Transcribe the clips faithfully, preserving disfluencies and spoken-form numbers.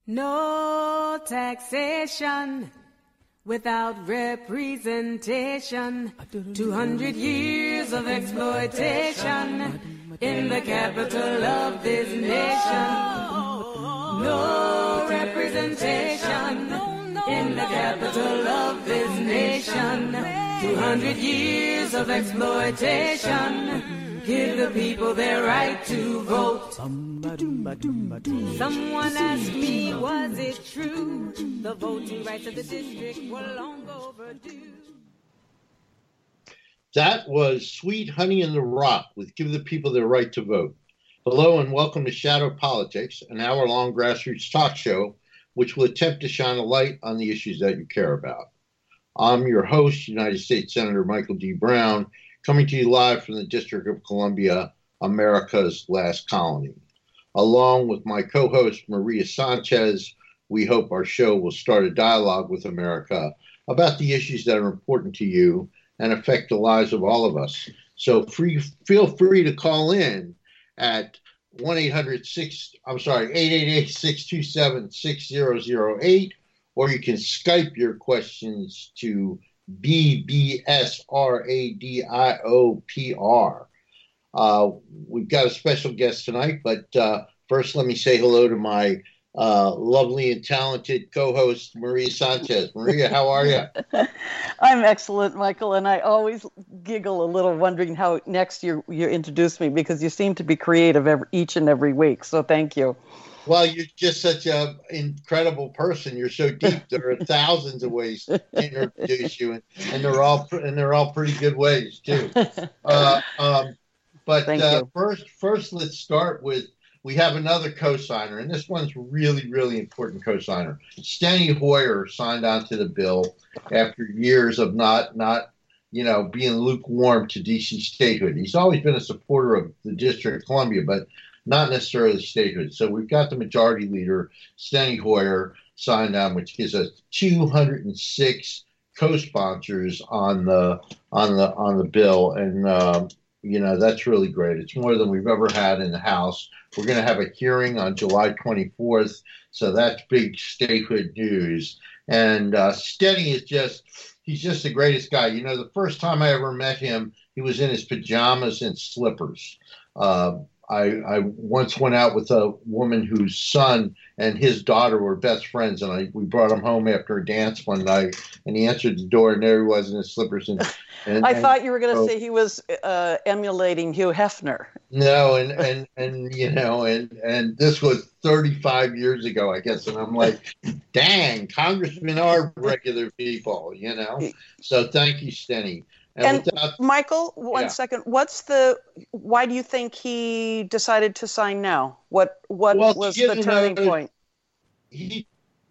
No taxation without representation. Two hundred years of exploitation in the capital of this nation. No representation in the capital of this nation. Two hundred years of exploitation. Give the people their right to vote. Someone asked me, was it true? The voting rights of the district were long overdue. That was Sweet Honey in the Rock with Give the People Their Right to Vote. Hello and welcome to Shadow Politics, an hour-long grassroots talk show which will attempt to shine a light on the issues that you care about. I'm your host, United States Senator Michael D. Brown, coming to you live from the District of Columbia, America's last colony. Along with my co-host, Maria Sanchez, we hope our show will start a dialogue with America about the issues that are important to you and affect the lives of all of us. So free, feel free to call in at one eight hundred six, I'm sorry, eight eight eight, six two seven, six zero zero eight, or you can Skype your questions to B B S R A D I O P R. Uh, we've got a special guest tonight, but uh, first let me say hello to my uh, lovely and talented co-host, Maria Sanchez. Maria, how are you? I'm excellent, Michael, and I always giggle a little wondering how next you, you introduce me, because you seem to be creative every, each and every week, so thank you. Well, you're just such an incredible person. You're so deep. There are thousands of ways to introduce you, and, and they're all and they're all pretty good ways too. Uh, um, but uh, first, first, let's start with we have another co-signer, and this one's really, really important co-signer. Steny Hoyer signed on to the bill after years of not not you know being lukewarm to D C statehood. He's always been a supporter of the District of Columbia, but not necessarily statehood. So we've got the majority leader, Steny Hoyer, signed on, which gives us two hundred six co-sponsors on the on the on the bill, and um, you know that's really great. It's more than we've ever had in the House. We're going to have a hearing on July twenty-fourth, so that's big statehood news. And uh, Steny is just—he's just the greatest guy. You know, the first time I ever met him, he was in his pajamas and slippers. Uh, I, I once went out with a woman whose son and his daughter were best friends, and I we brought him home after a dance one night, and he answered the door, and there he was in his slippers. And, and I and, thought you were going to so, say he was uh, emulating Hugh Hefner. No, and, and, and you know, and, and this was thirty-five years ago, I guess, and I'm like, dang, congressmen are regular people, you know? So thank you, Steny. And, and without, Michael, one yeah. second. What's the? Why do you think he decided to sign now? What What well, was the turning know, point? He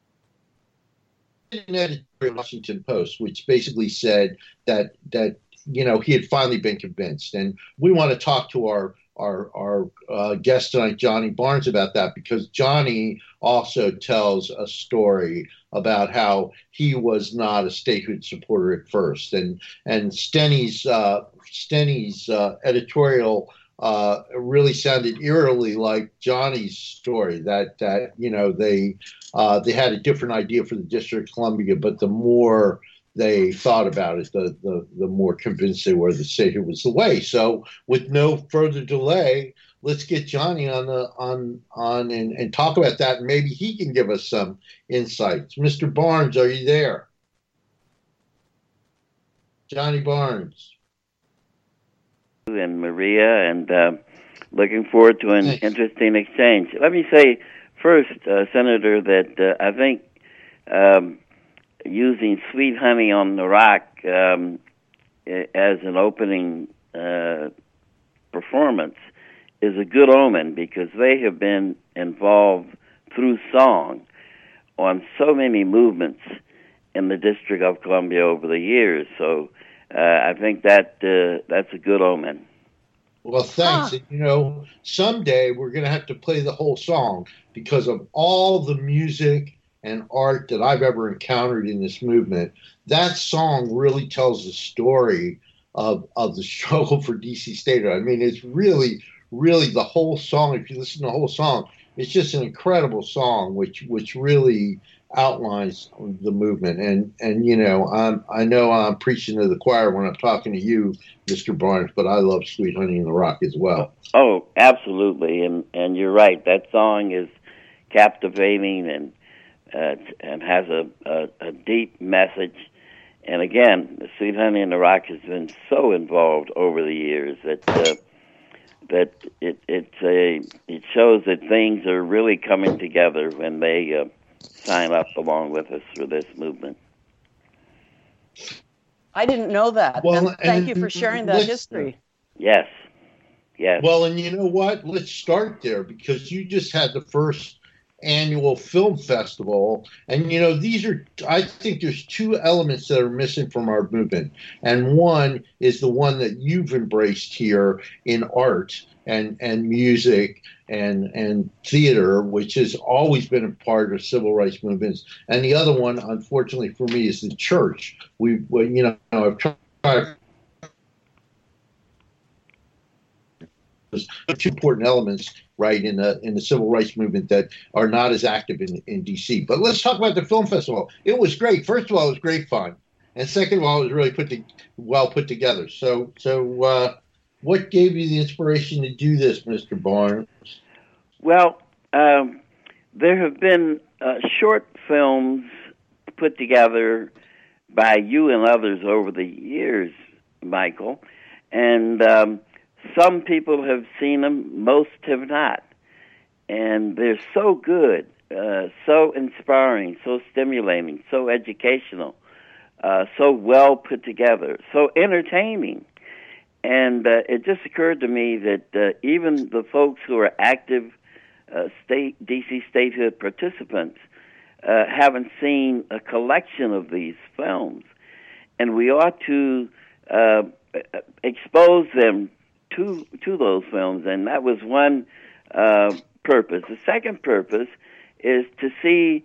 did an editorial in the Washington Post, which basically said that that you know he had finally been convinced, and we want to talk to our our our uh, guest tonight, Johnny Barnes, about that, because Johnny also tells a story about how he was not a statehood supporter at first, and and Steny's uh, Steny's uh, editorial uh, really sounded eerily like Johnny's story. That that you know they uh, they had a different idea for the District of Columbia, but the more they thought about it, the, the the more convinced they were that statehood was the way. So, with no further delay, let's get Johnny on the on on and, and talk about that, and maybe he can give us some insights. Mister Barnes, are you there? Johnny Barnes. And Maria, and uh, looking forward to an Thanks. interesting exchange. Let me say first, uh, Senator, that uh, I think um, using Sweet Honey on the Rock um, as an opening uh, performance is a good omen, because they have been involved through song on so many movements in the District of Columbia over the years. So uh, I think that uh, that's a good omen. Well, thanks. Huh. You know, someday we're going to have to play the whole song, because of all the music and art that I've ever encountered in this movement. That song really tells the story of of the struggle for D C statehood. I mean, it's really, really the whole song. If you listen to the whole song, it's just an incredible song, which which really outlines the movement. And and you know, I'm I know I'm preaching to the choir when I'm talking to you, Mister Barnes, but I love Sweet Honey in the Rock as well. Oh, absolutely, and and you're right. That song is captivating and uh, and has a, a, a deep message. And again, Sweet Honey in the Rock has been so involved over the years that uh, that it it's a it shows that things are really coming together when they uh, sign up along with us for this movement. I didn't know that. Well, and thank and you for sharing that history. Yes. Yes. Well, and you know what? Let's start there, because you just had the first annual film festival, and you know, these are, I think there's two elements that are missing from our movement, and one is the one that you've embraced here in art and and music and and theater, which has always been a part of civil rights movements, and the other one, unfortunately for me, is the church. We, well, you know, I've tried two important elements, right, in the in the civil rights movement that are not as active in in D C. But let's talk about the film festival. It was great. First of all, it was great fun, and second of all, it was really put to, well put together. So, so uh, what gave you the inspiration to do this, Mister Barnes? Well, um, there have been uh, short films put together by you and others over the years, Michael, and um, some people have seen them, most have not. And they're so good, uh, so inspiring, so stimulating, so educational, uh, so well put together, so entertaining. And uh, it just occurred to me that uh, even the folks who are active uh, state D C statehood participants uh, haven't seen a collection of these films. And we ought to uh, expose them to to those films, and that was one uh, purpose. The second purpose is to see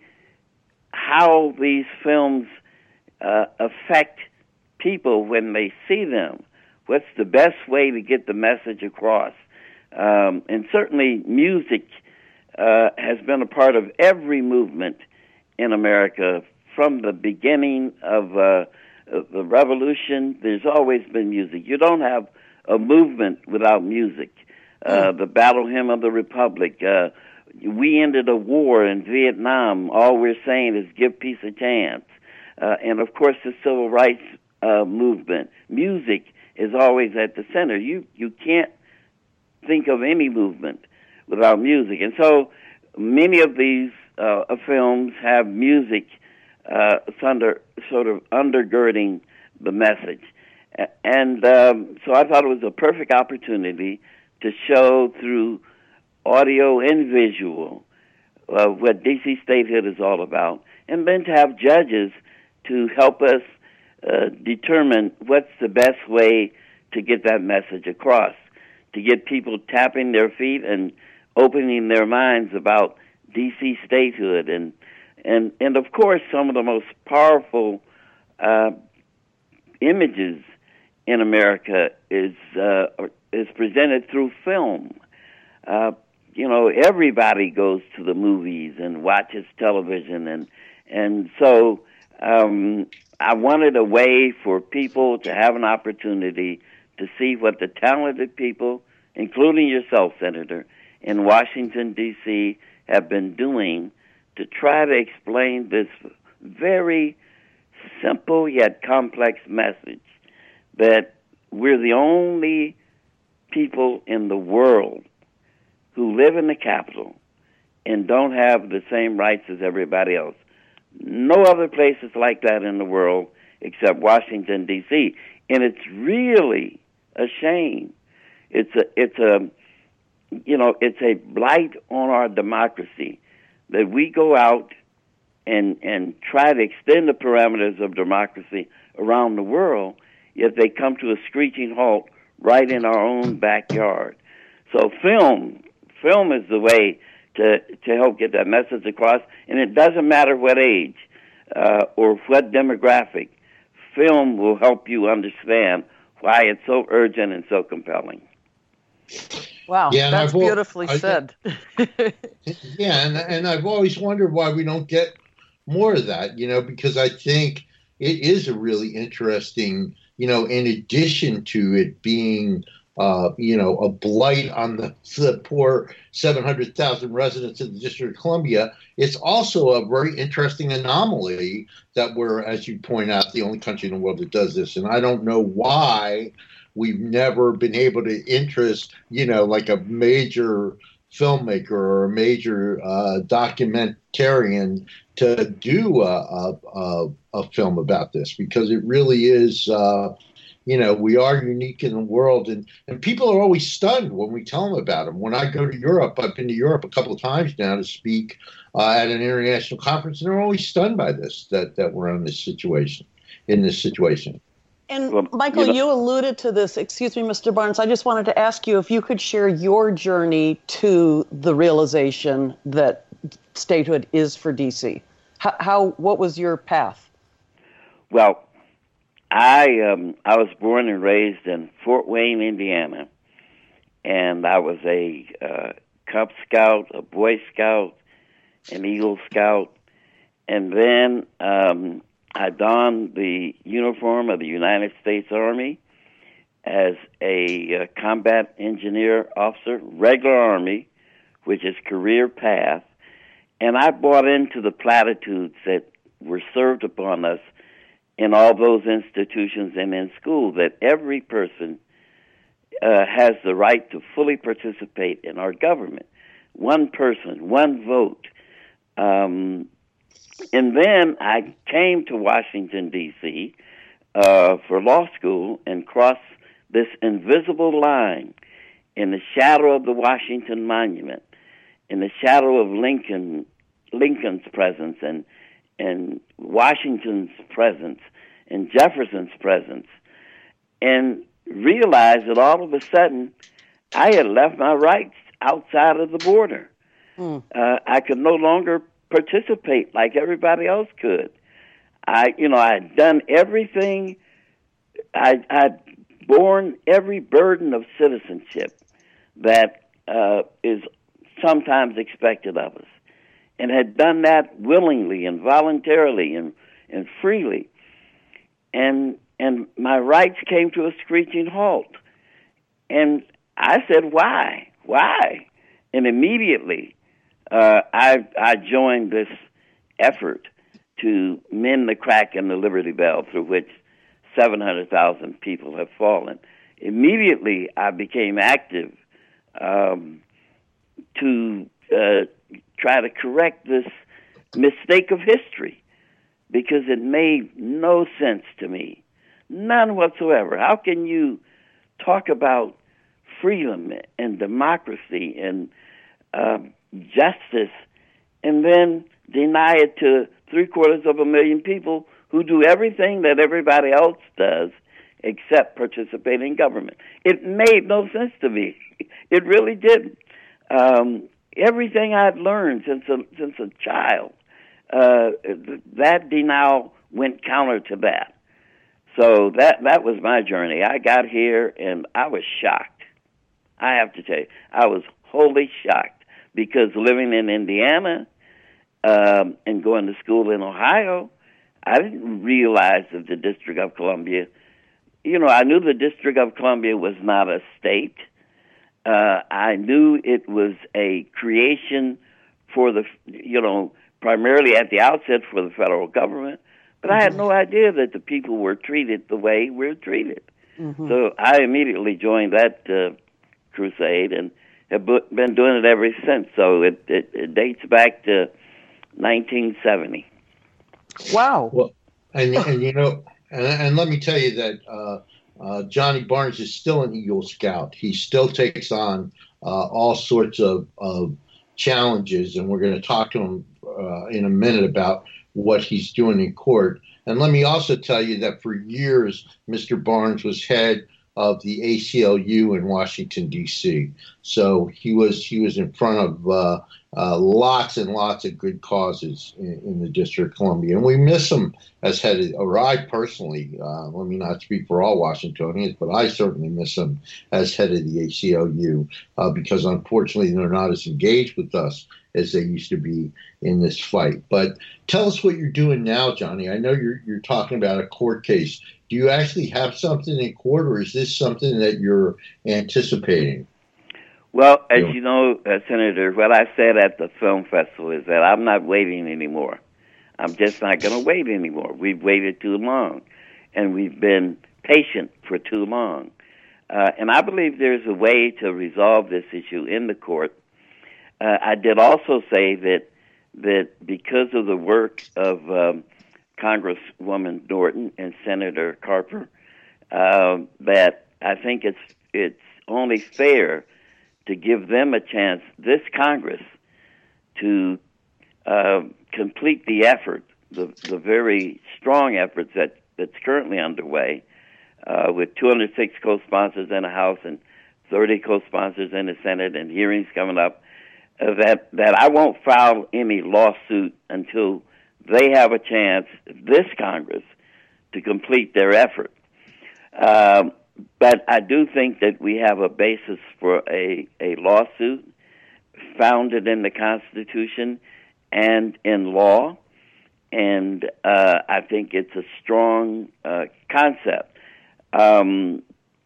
how these films uh, affect people when they see them. What's the best way to get the message across? Um, and certainly music uh, has been a part of every movement in America from the beginning of uh, the revolution. There's always been music. You don't have a movement without music. Uh, the Battle Hymn of the Republic. Uh, we ended a war in Vietnam. All we're saying is give peace a chance. Uh, and, of course, the civil rights uh, movement. Music is always at the center. You you can't think of any movement without music. And so many of these uh, films have music uh, under, sort of undergirding the message. And um, so I thought it was a perfect opportunity to show through audio and visual uh, what D C statehood is all about, and then to have judges to help us uh, determine what's the best way to get that message across, to get people tapping their feet and opening their minds about D C statehood. And, and, and of course, some of the most powerful uh, images in America is uh, is presented through film. Uh, you know, everybody goes to the movies and watches television, and and so um, I wanted a way for people to have an opportunity to see what the talented people, including yourself, Senator, in Washington, D C, have been doing to try to explain this very simple yet complex message that we're the only people in the world who live in the capital and don't have the same rights as everybody else. No other place is like that in the world except Washington, D C. And it's really a shame. It's a, it's a, you know, it's a blight on our democracy that we go out and and try to extend the parameters of democracy around the world, yet they come to a screeching halt right in our own backyard. So film, film is the way to to help get that message across, and it doesn't matter what age uh, or what demographic. Film will help you understand why it's so urgent and so compelling. Wow, Yeah, and that's I've al- beautifully I- said. Yeah, and and I've always wondered why we don't get more of that, you know, because I think it is a really interesting, you know, in addition to it being, uh, you know, a blight on the, the poor seven hundred thousand residents of the District of Columbia, it's also a very interesting anomaly that we're, as you point out, the only country in the world that does this. And I don't know why we've never been able to interest, you know, like a major filmmaker or a major uh, documentarian to do a, a, a, a film about this, because it really is, uh, you know, we are unique in the world, and, and people are always stunned when we tell them about them. When I go to Europe, I've been to Europe a couple of times now to speak uh, at an international conference, and they're always stunned by this, that, that we're in this situation, in this situation. And Well, Michael, you know- you alluded to this. Excuse me, Mister Barnes. I just wanted to ask you if you could share your journey to the realization that statehood is for D C. How, how what was your path? Well, I um, I was born and raised in Fort Wayne, Indiana, and I was a uh, Cub Scout, a Boy Scout, an Eagle Scout, and then um, I donned the uniform of the United States Army as a uh, combat engineer officer, regular Army, which is career path, and I bought into the platitudes that were served upon us in all those institutions and in school, that every person uh, has the right to fully participate in our government. One person, one vote. Um, and then I came to Washington, D C uh, for law school and crossed this invisible line in the shadow of the Washington Monument, in the shadow of Lincoln, Lincoln's presence and and Washington's presence and Jefferson's presence, and realized that all of a sudden I had left my rights outside of the border. Hmm. Uh, I could no longer participate like everybody else could. I, you know, I had done everything. I, I'd borne every burden of citizenship that uh, is sometimes expected of us, and had done that willingly and voluntarily and, and freely. And and my rights came to a screeching halt. And I said, why? Why? And immediately uh, I I joined this effort to mend the crack in the Liberty Bell through which seven hundred thousand people have fallen. Immediately I became active um, to uh, try to correct this mistake of history, because it made no sense to me, none whatsoever. How can you talk about freedom and democracy and uh, justice and then deny it to three quarters of a million people who do everything that everybody else does except participate in government? It made no sense to me. It really didn't. Um, everything I'd learned since a, since a child, uh, that denial went counter to that. So that that was my journey. I got here and I was shocked. I have to tell you, I was wholly shocked, because living in Indiana um, and going to school in Ohio, I didn't realize that the District of Columbia, you know, I knew the District of Columbia was not a state. Uh, I knew it was a creation for the, you know, primarily at the outset for the federal government, but I had no idea that the people were treated the way we're treated. Mm-hmm. So I immediately joined that uh, crusade and have been doing it ever since. So it, it, it dates back to nineteen seventy. Wow. Well, and and you know, and, and let me tell you that uh, uh, Johnny Barnes is still an Eagle Scout. He still takes on uh, all sorts of, of challenges, and we're going to talk to him uh, in a minute about what he's doing in court. And let me also tell you that for years, Mister Barnes was head of the A C L U in Washington, D C. So he was he was in front of uh, uh, lots and lots of good causes in, in the District of Columbia. And we miss him as head of, or I personally, uh, let me not speak for all Washingtonians, but I certainly miss him as head of the A C L U uh, because unfortunately they're not as engaged with us as they used to be in this fight. But tell us what you're doing now, Johnny. I know you're you're talking about a court case. Do you actually have something in court, or is this something that you're anticipating? Well, as you know, uh, Senator, what I said at the film festival is that I'm not waiting anymore. I'm just not going to wait anymore. We've waited too long, and we've been patient for too long. Uh, and I believe there's a way to resolve this issue in the court. Uh, I did also say that that because of the work of um, Congresswoman Norton and Senator Carper, uh, that I think it's it's only fair to give them a chance, this Congress, to uh, complete the effort, the the very strong efforts that, that's currently underway, uh, with two hundred six co-sponsors in the House and thirty co-sponsors in the Senate and hearings coming up, uh, that, that I won't file any lawsuit until they have a chance, this Congress, to complete their effort. Um, but I do think that we have a basis for a, a lawsuit founded in the Constitution and in law, and uh, I think it's a strong uh, concept. Um,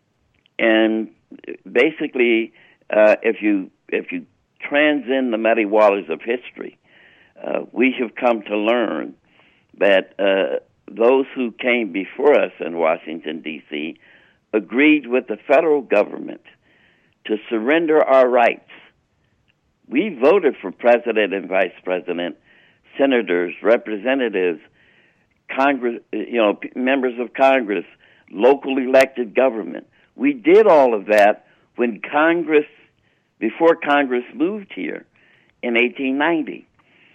and basically, uh, if you if you transcend the muddy waters of history, Uh, we have come to learn that uh, those who came before us in Washington, D C, agreed with the federal government to surrender our rights. We voted for president and vice president, senators, representatives, Congress, you know, members of Congress, local elected government. We did all of that when Congress, before Congress moved here in eighteen ninety.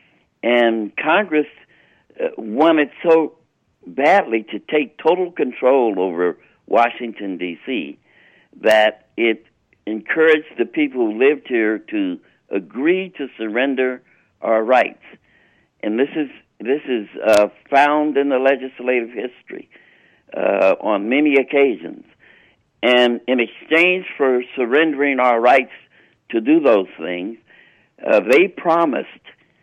And Congress uh, wanted so badly to take total control over Washington, D C, that it encouraged the people who lived here to agree to surrender our rights. And this is this is uh, found in the legislative history uh, on many occasions. And in exchange for surrendering our rights to do those things, uh, they promised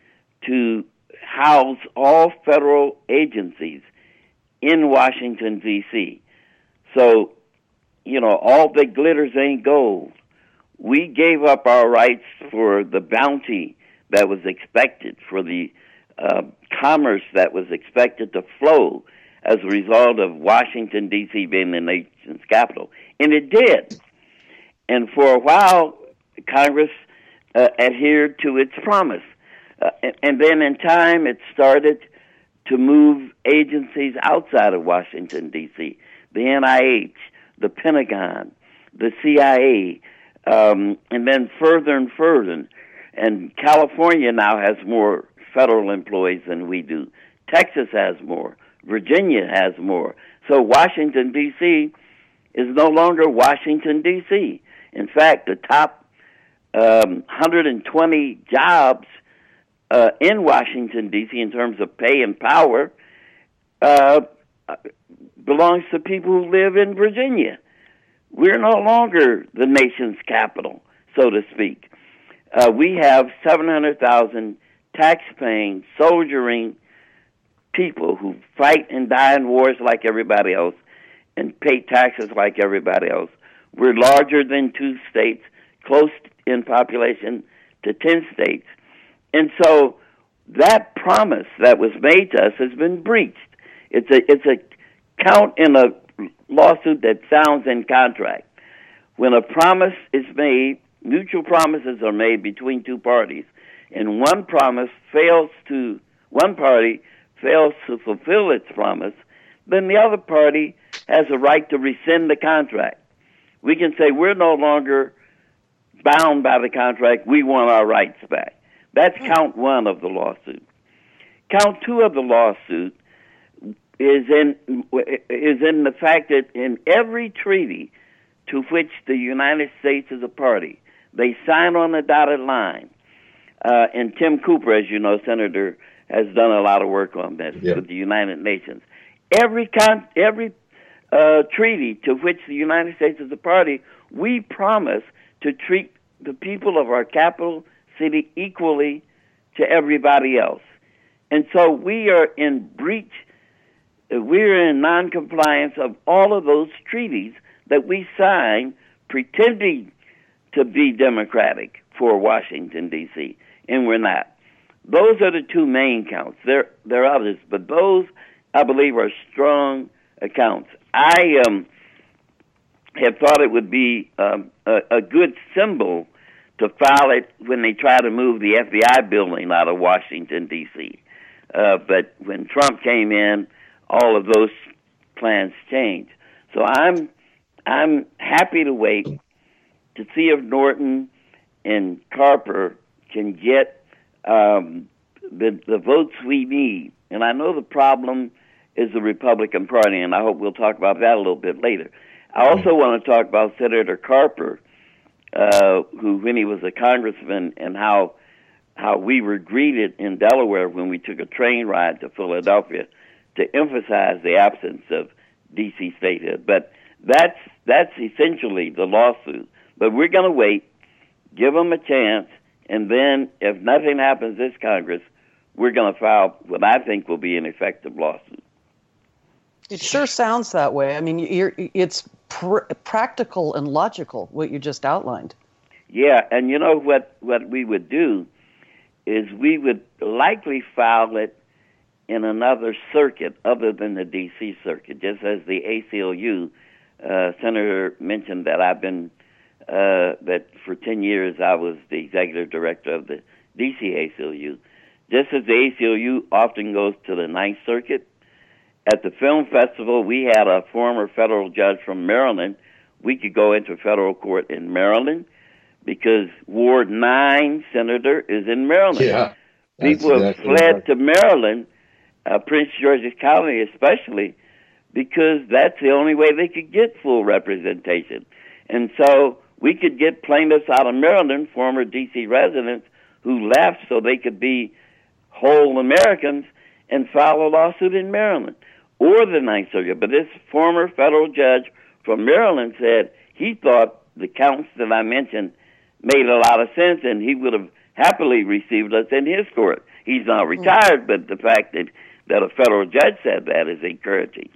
to house all federal agencies in Washington, D C. So, you know, all that glitters ain't gold. We gave up our rights for the bounty that was expected, for the uh, commerce that was expected to flow as a result of Washington, D C being the nation's capital. And it did. And for a while, Congress uh, adhered to its promise. Uh, and, and then in time, it started to move agencies outside of Washington, D C, the N I H, the Pentagon, the C I A, um, and then further and further. And California now has more federal employees than we do. Texas has more. Virginia has more. So Washington, D C is no longer Washington, D C. In fact, the top um, one hundred twenty jobs Uh, in Washington, D C, in terms of pay and power, uh, belongs to people who live in Virginia. We're no longer the nation's capital, so to speak. Uh, we have seven hundred thousand tax-paying, soldiering people who fight and die in wars like everybody else and pay taxes like everybody else. We're larger than two states, close in population to ten states. And so that promise that was made to us has been breached. It's a it's a count in a lawsuit that sounds in contract. When a promise is made, mutual promises are made between two parties, and one promise fails to one party fails to fulfill its promise, then the other party has a right to rescind the contract. We can say we're no longer bound by the contract. We want our rights back. That's count one of the lawsuit. Count two of the lawsuit is in is in the fact that in every treaty to which the United States is a party. They sign on the dotted line. Uh, and Tim Cooper, as you know, Senator, has done a lot of work on this yeah. with the United Nations. Every con- every uh, treaty to which the United States is a party, we promise to treat the people of our capital city equally to everybody else. And so we are in breach, we're in noncompliance of all of those treaties that we signed pretending to be democratic for Washington, D C, and we're not. Those are the two main counts. There, there are others, but those, I believe, are strong accounts. I um, have thought it would be um, a, a good symbol to file it when they try to move the F B I building out of Washington, D C. Uh, but when Trump came in, all of those plans changed. So I'm I'm happy to wait to see if Norton and Carper can get um, the, the votes we need. And I know the problem is the Republican Party, and I hope we'll talk about that a little bit later. I also want to talk about Senator Carper, uh, who, when he was a congressman, and how how we were greeted in Delaware when we took a train ride to Philadelphia to emphasize the absence of D C statehood. But that's that's essentially the lawsuit. But we're going to wait, give them a chance, and then if nothing happens this Congress, we're going to file what I think will be an effective lawsuit. It sure sounds that way. I mean, you're, it's pr- practical and logical, what you just outlined. Yeah, and you know what, what we would do is we would likely file it in another circuit other than the D C circuit, just as the A C L U, uh, Senator mentioned that I've been, uh, that for ten years I was the executive director of the D C A C L U. Just as the A C L U often goes to the Ninth Circuit, at the film festival we had a former federal judge from Maryland. We could go into federal court in Maryland because Ward nine, Senator, is in Maryland. Yeah, people have exactly fled right. to Maryland, uh, Prince George's County especially, because that's the only way they could get full representation. And so we could get plaintiffs out of Maryland, former D C residents, who left so they could be whole Americans and file a lawsuit in Maryland or the Ninth Circuit. But this former federal judge from Maryland said he thought the counts that I mentioned made a lot of sense, and he would have happily received us in his court. He's now retired, but the fact that, that a federal judge said that is encouraging.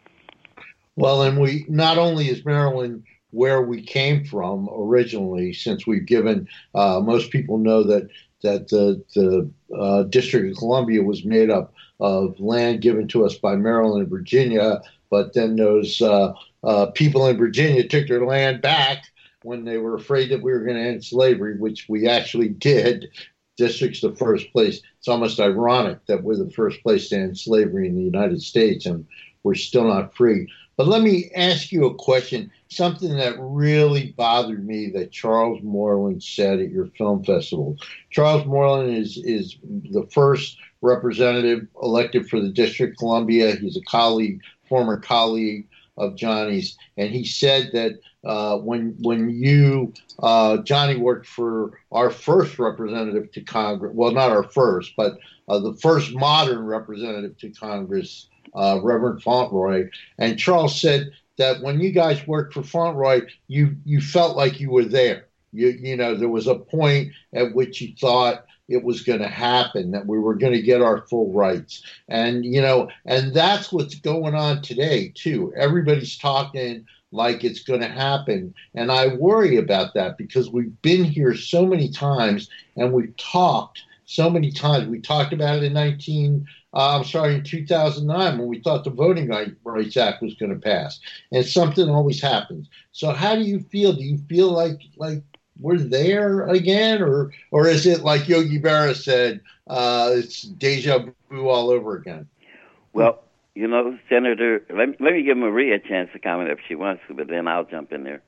Well, and we not only is Maryland where we came from originally, since we've given, uh, most people know that that the, the uh, District of Columbia was made up of land given to us by Maryland and Virginia, but then those uh, uh, people in Virginia took their land back when they were afraid that we were going to end slavery, which we actually did. District's the first place. It's almost ironic that we're the first place to end slavery in the United States, and we're still not free. But let me ask you a question, something that really bothered me that Charles Moreland said at your film festival. Charles Moreland is, is the first representative elected for the District of Columbia. He's a colleague, former colleague of Johnny's, and he said that uh, when when you, uh, Johnny worked for our first representative to Congress, well, not our first, but uh, the first modern representative to Congress, uh, Reverend Fauntleroy, and Charles said that when you guys worked for Fauntleroy, you you felt like you were there. You you know, there was a point at which you thought it was going to happen, that we were going to get our full rights. And, you know, and that's what's going on today, too. Everybody's talking like it's going to happen. And I worry about that because we've been here so many times and we've talked so many times. We talked about it in nineteen, uh, I'm sorry, in two thousand nine when we thought the Voting Rights Act was going to pass. And something always happens. So how do you feel? Do you feel like like we're there again, or or is it like Yogi Berra said, uh, it's deja vu all over again? Well, you know, Senator, let me, let me give Maria a chance to comment if she wants to, but then I'll jump in there.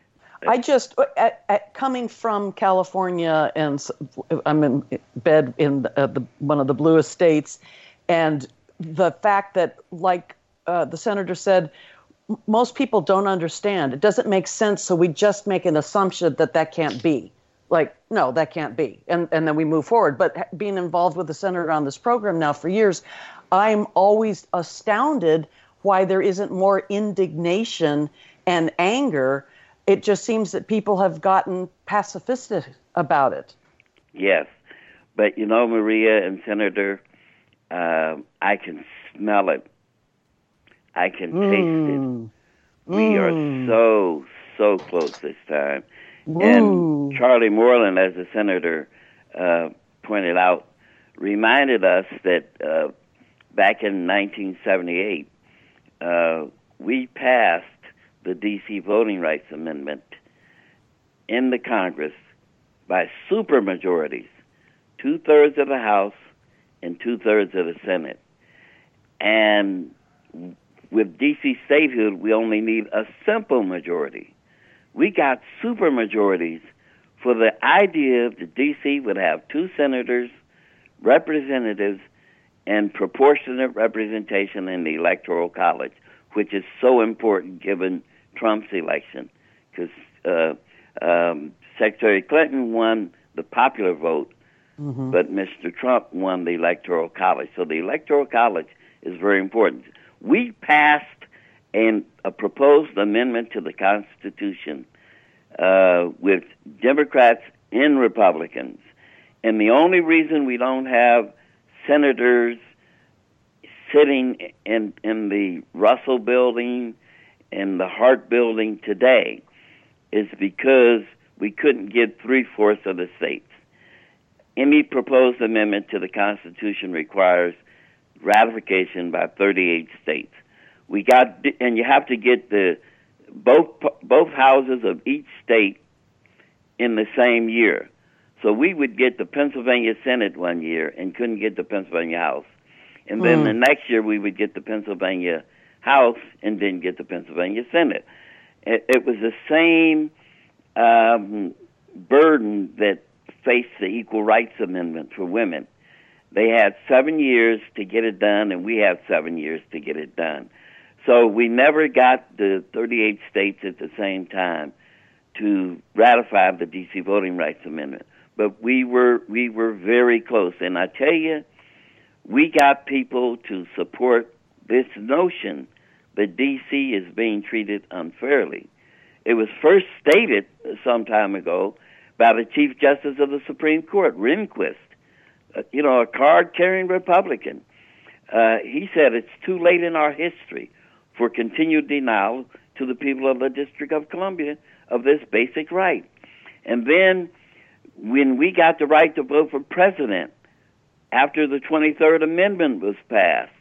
I just, at, at, coming from California, and I'm in bed in uh, the, one of the bluest states, and the fact that, like uh, the senator said, most people don't understand. It doesn't make sense, so we just make an assumption that that can't be. Like, no, that can't be. And, and then we move forward. But being involved with the senator on this program now for years, I'm always astounded why there isn't more indignation and anger. It just seems that people have gotten pacifistic about it. Yes. But, you know, Maria and Senator, uh, I can smell it. I can mm. taste it. We mm. are so, so close this time. Mm. And Charlie Moreland, as the senator uh, pointed out, reminded us that uh, back in nineteen seventy-eight, uh, we passed the D C Voting Rights Amendment in the Congress by supermajorities, two-thirds of the House and two-thirds of the Senate. And with D C statehood, we only need a simple majority. We got supermajorities for the idea that D C would have two senators, representatives, and proportionate representation in the Electoral College, which is so important given Trump's election, because uh, um, Secretary Clinton won the popular vote, mm-hmm. but Mister Trump won the Electoral College. So the Electoral College is very important. We passed an, a proposed amendment to the Constitution uh, with Democrats and Republicans. And the only reason we don't have senators sitting in, in the Russell Building and the Hart Building today is because we couldn't get three-fourths of the states. Any proposed amendment to the Constitution requires ratification by thirty-eight states. We got, and you have to get the both both houses of each state in the same year. So we would get the Pennsylvania Senate one year and couldn't get the Pennsylvania House. And then mm. the next year we would get the Pennsylvania House and didn't get the Pennsylvania Senate. It, it was the same um, burden that faced the Equal Rights Amendment for women. They had seven years to get it done, and we have seven years to get it done. So we never got the thirty-eight states at the same time to ratify the D C Voting Rights Amendment. But we were we were very close. And I tell you, we got people to support this notion that D C is being treated unfairly. It was first stated some time ago by the Chief Justice of the Supreme Court, Rehnquist, uh, you know, a card-carrying Republican. Uh, he said it's too late in our history for continued denial to the people of the District of Columbia of this basic right. And then when we got the right to vote for president after the twenty-third Amendment was passed,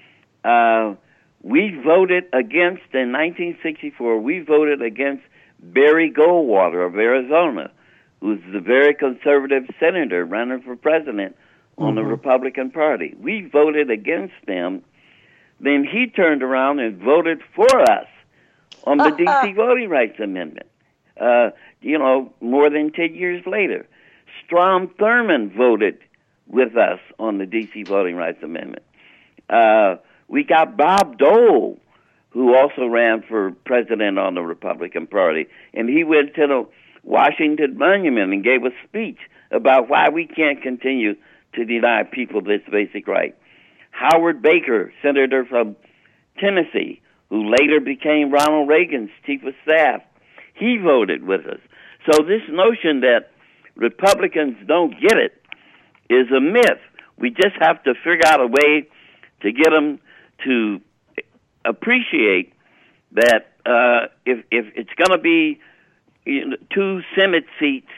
uh, we voted against, in nineteen sixty-four, we voted against Barry Goldwater of Arizona, who's the very conservative senator running for president on mm-hmm. the Republican Party. We voted against them. Then he turned around and voted for us on the D C Voting Rights Amendment, uh, you know, more than ten years later. Strom Thurmond voted with us on the D C Voting Rights Amendment. Uh, we got Bob Dole, who also ran for president on the Republican Party, and he went to the Washington Monument and gave a speech about why we can't continue to deny people this basic right. Howard Baker, senator from Tennessee, who later became Ronald Reagan's chief of staff, he voted with us. So this notion that Republicans don't get it is a myth. We just have to figure out a way to get them to appreciate that uh, if if it's going to be you know, two Senate seats,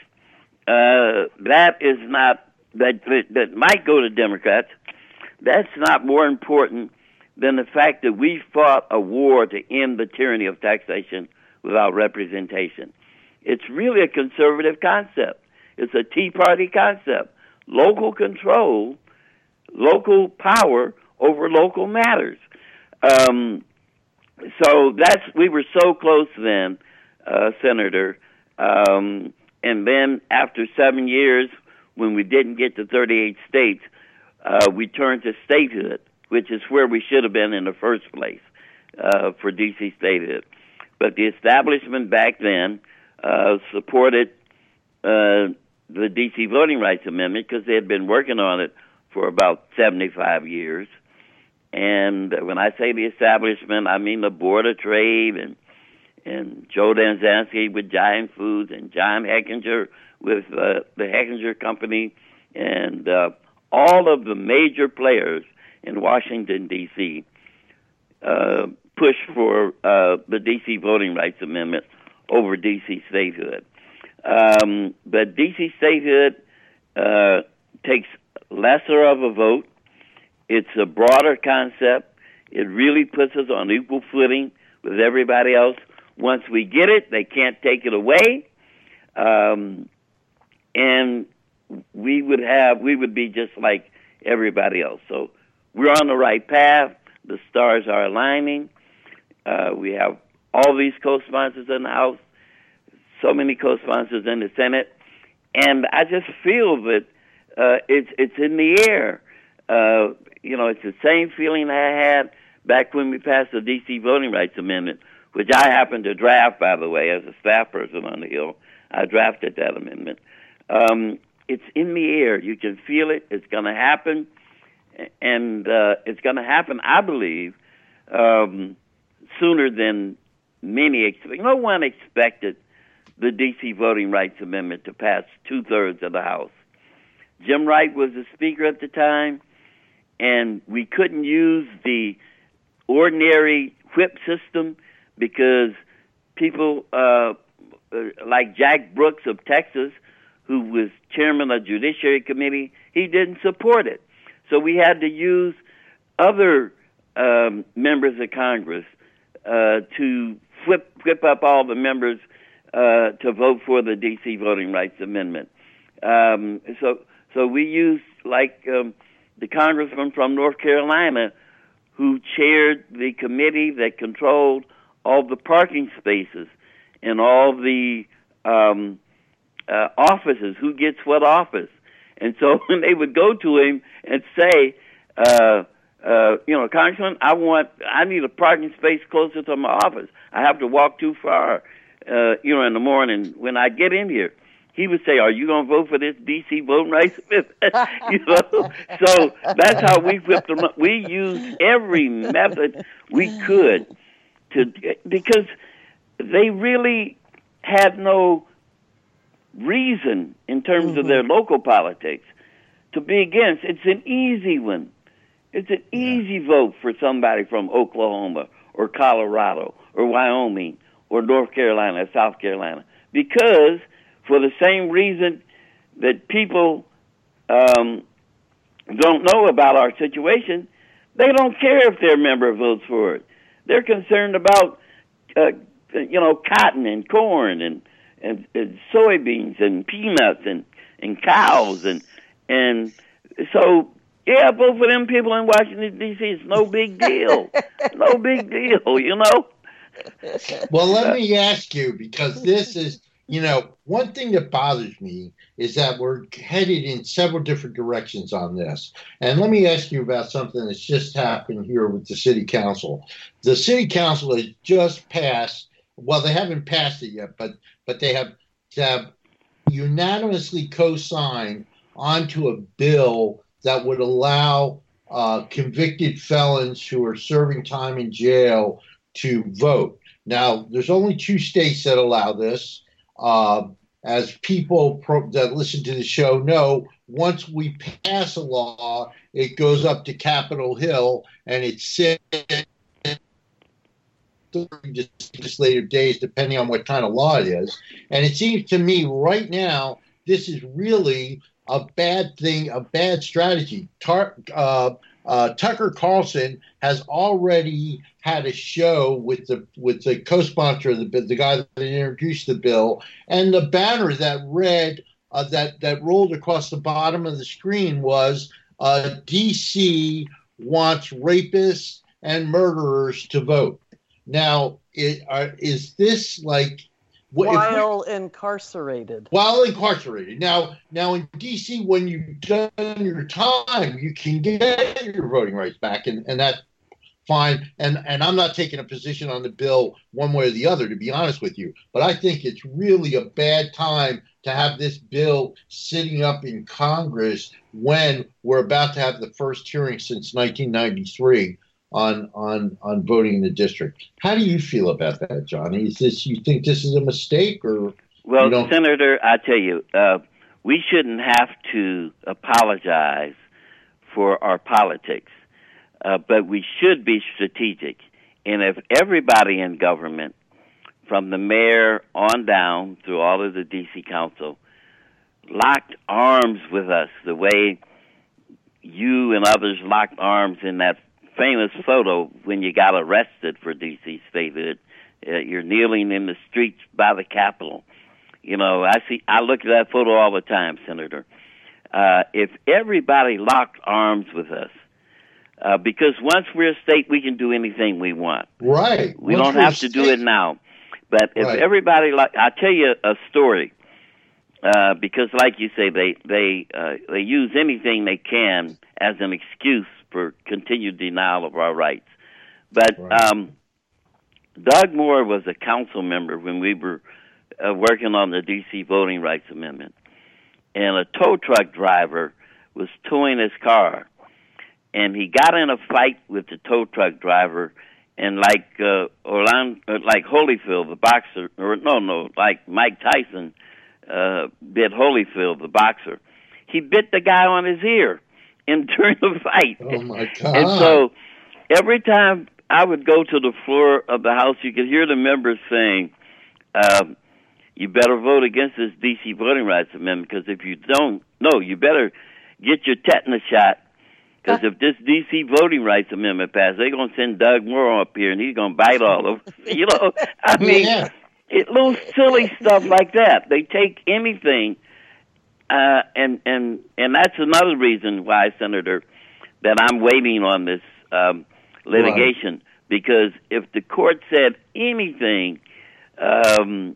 uh, that is not that, that that might go to Democrats. That's not more important than the fact that we fought a war to end the tyranny of taxation without representation. It's really a conservative concept. It's a Tea Party concept. Local control, local power over local matters. Um, so that's we were so close then, uh, Senator. Um, and then after seven years, when we didn't get to thirty-eight states, uh, we turned to statehood, which is where we should have been in the first place. uh, for D C statehood. But the establishment back then uh, supported uh, the D C Voting Rights Amendment because they had been working on it for about seventy-five years. And when I say the establishment, I mean the Board of Trade and and Joe Danzansky with Giant Foods and John Hechinger with uh, the Hechinger Company and uh, all of the major players in Washington, D C uh, push for uh, the D C Voting Rights Amendment over D C statehood. Um, but D C statehood uh, takes lesser of a vote. It's a broader concept. It really puts us on equal footing with everybody else. Once we get it, they can't take it away. Um, and we would have, we would be just like everybody else. So we're on the right path. The stars are aligning. Uh, we have all these co-sponsors in the House, so many co-sponsors in the Senate, and I just feel that uh, it's it's in the air. Uh, you know, it's the same feeling I had back when we passed the D C Voting Rights Amendment, which I happened to draft, by the way, as a staff person on the Hill. I drafted that amendment. Um, it's in the air. You can feel it. It's going to happen. And uh, it's going to happen, I believe, um, sooner than many expect. No one expected the D C Voting Rights Amendment to pass two-thirds of the House. Jim Wright was the Speaker at the time, and we couldn't use the ordinary whip system because people uh, like Jack Brooks of Texas, who was chairman of the Judiciary Committee, he didn't support it. So we had to use other um, members of Congress uh, to whip, whip up all the members uh, to vote for the D C Voting Rights Amendment. Um, so, so we used like um, the congressman from North Carolina, who chaired the committee that controlled all the parking spaces and all the um, uh, offices, who gets what office. And so when they would go to him and say, uh, uh, you know, Congressman, I want, I need a parking space closer to my office. I have to walk too far, uh, you know, in the morning when I get in here. He would say, are you going to vote for this D C Voting Rights Amendment? You know, so that's how we whipped them up. We used every method we could to, because they really had no reason in terms mm-hmm. of their local politics to be against. It's an easy one. It's an easy yeah. vote for somebody from Oklahoma or Colorado or Wyoming or North Carolina or South Carolina, because for the same reason that people um, don't know about our situation, they don't care if their member votes for it. They're concerned about, uh, you know, cotton and corn and And, and soybeans and peanuts and, and cows and and so yeah, vote for them people in Washington D C. It's no big deal, no big deal, you know. Well, let me ask you, because this is, you know, one thing that bothers me is that we're headed in several different directions on this. And let me ask you about something that's just happened here with the City Council. The City Council has just passed. Well, they haven't passed it yet, but but they have, have unanimously co-signed onto a bill that would allow uh, convicted felons who are serving time in jail to vote. Now, there's only two states that allow this. Uh, as people pro- that listen to the show know, once we pass a law, it goes up to Capitol Hill and it's sits legislative days, depending on what kind of law it is. And it seems to me right now, this is really a bad thing, a bad strategy. Tar- uh, uh, Tucker Carlson has already had a show with the with the co-sponsor of the bill, the guy that introduced the bill, and the banner that read uh, that that rolled across the bottom of the screen was uh, D C wants rapists and murderers to vote. Now, it, uh, is this like while incarcerated? While incarcerated. Now, now in D C, when you've done your time, you can get your voting rights back, and, and that fine. And and I'm not taking a position on the bill one way or the other, to be honest with you. But I think it's really a bad time to have this bill sitting up in Congress when we're about to have the first hearing since nineteen ninety-three on on on voting in the district. How do you feel about that, Johnny? Is this, you think this is a mistake, or? Well, Senator, I tell you, uh, we shouldn't have to apologize for our politics. Uh, but we should be strategic. And if everybody in government, from the mayor on down through all of the D C Council, locked arms with us the way you and others locked arms in that famous photo when you got arrested for D C statehood, uh, you're kneeling in the streets by the Capitol. You know, I see. I look at that photo all the time, Senator. Uh, if everybody locked arms with us, Uh, because once we're a state, we can do anything we want. Right. We once don't have to do it now. But if right. everybody, like, I'll tell you a story. Uh, because, like you say, they they uh, they use anything they can as an excuse for continued denial of our rights. But right. um, Doug Moore was a council member when we were uh, working on the D C Voting Rights Amendment, and a tow truck driver was towing his car. And he got in a fight with the tow truck driver, and like uh, Orlando, like Holyfield, the boxer, or no, no, like Mike Tyson uh, bit Holyfield, the boxer. He bit the guy on his ear and during the fight. Oh my God! And so every time I would go to the floor of the House, you could hear the members saying, um, "You better vote against this D C Voting Rights Amendment, because if you don't, no, you better get your tetanus shot." Because if this D C Voting Rights Amendment passes, they're going to send Doug Moore up here, and he's going to bite all of us. You know, I mean, yeah. it little silly stuff like that. They take anything, uh, and and and that's another reason why, Senator, that I'm waiting on this um, litigation. Right. Because if the court said anything, um,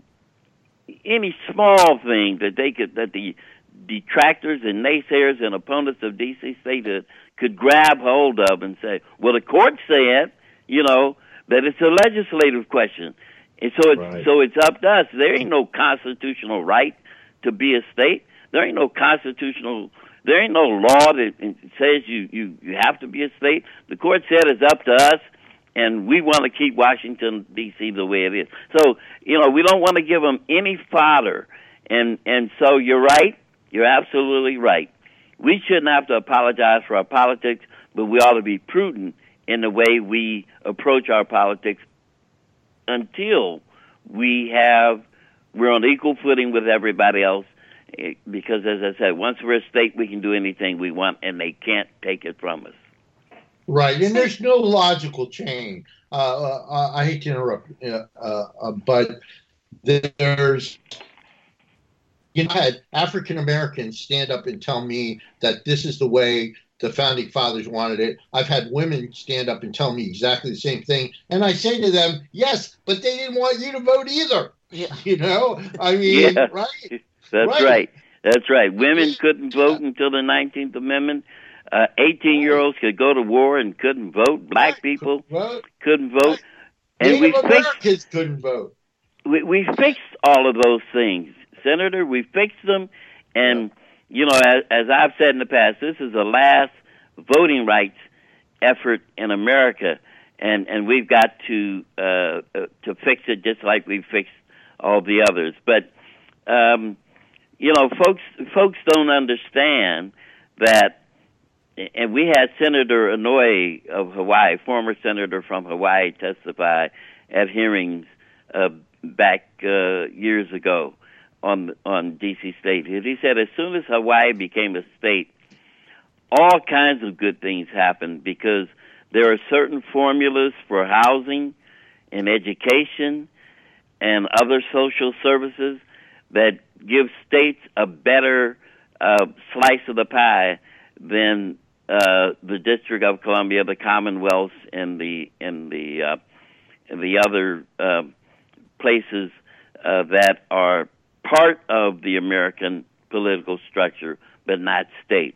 any small thing that they could, that the detractors and naysayers and opponents of D C statehood could grab hold of and say, well, the court said, you know, that it's a legislative question. And so it's, right. so it's up to us. There ain't no constitutional right to be a state. There ain't no constitutional, there ain't no law that says you, you, you have to be a state. The court said it's up to us, and we want to keep Washington, D C the way it is. So, you know, we don't want to give them any fodder. And, and so you're right. You're absolutely right. We shouldn't have to apologize for our politics, but we ought to be prudent in the way we approach our politics until we have, we're on equal footing with everybody else. Because, as I said, once we're a state, we can do anything we want, and they can't take it from us. Right, and there's no logical chain. Uh, uh, I hate to interrupt, uh, uh, but there's... You know, I had African Americans stand up and tell me that this is the way the founding fathers wanted it. I've had women stand up and tell me exactly the same thing. And I say to them, yes, but they didn't want you to vote either. Yeah. You know, I mean, yeah. right? That's right. right. That's right. Women yeah. couldn't vote yeah. until the nineteenth Amendment. Uh, eighteen-year-olds could go to war and couldn't vote. Black right. people couldn't vote. Couldn't vote. Right. And Native we Americans fixed, couldn't vote. We, we fixed all of those things. Senator, we fixed them, and, you know, as, as I've said in the past, this is the last voting rights effort in America, and, and we've got to uh, uh, to fix it just like we fixed all the others. But, um, you know, folks folks don't understand that, and we had Senator Inouye of Hawaii, former senator from Hawaii, testify at hearings uh, back uh, years ago on on D C statehood. He said as soon as Hawaii became a state, all kinds of good things happened because there are certain formulas for housing and education and other social services that give states a better uh, slice of the pie than uh, the District of Columbia, the Commonwealth, and the and the uh, and the other uh, places uh, that are part of the American political structure, but not states.